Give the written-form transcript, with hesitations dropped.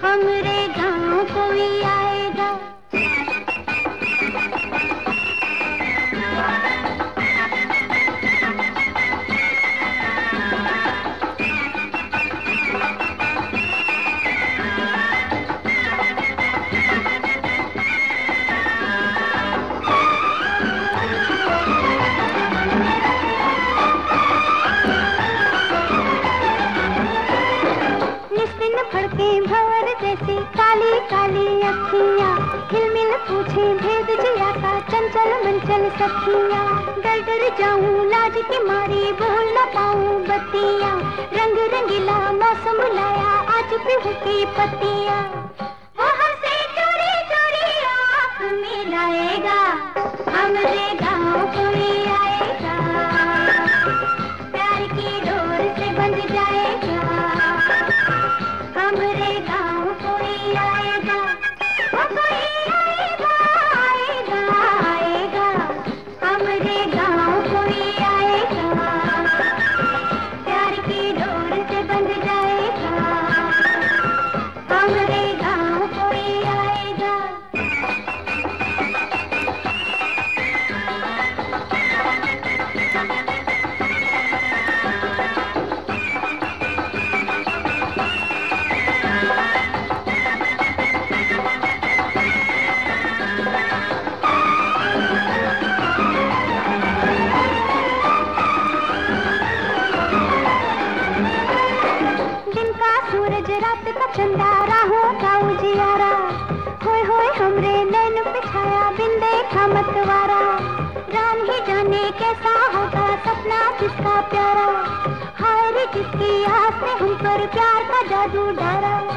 हमरे गाँव कोई आएगा। फड़के भंवर जैसी काली काली अखियाँ, हिलमिल पूछे भेद जिया का चंचल मंचल सखियाँ। डर डर जाऊं लाज की मारी बोल न पाऊं बत्तियाँ, रंग रंगीला मौसम लाया आज पीहू की पत्तियाँ। वहाँ से चोरी चोरी आँख मिलाएगा, हमरे गाँव कोई आएगा, प्यार की डोर से बंध जाएगा। हमरे गाँव कोई आएगा, वो कोई आएगा आएगा आएगा। हमरे गाँव कोई आएगा, प्यार की डोर से बंध जाएगा। हमरे गाँव कोई आएगा। सूरज रात का चंदा राहों का उजियारा, होए होए हमरे नैन पे छाया बिन देखा मतवारा। राम ही जाने कैसा होगा सपना जिसका प्यारा, हाय रे जिसकी आस ने हम पर प्यार का जादू डाला।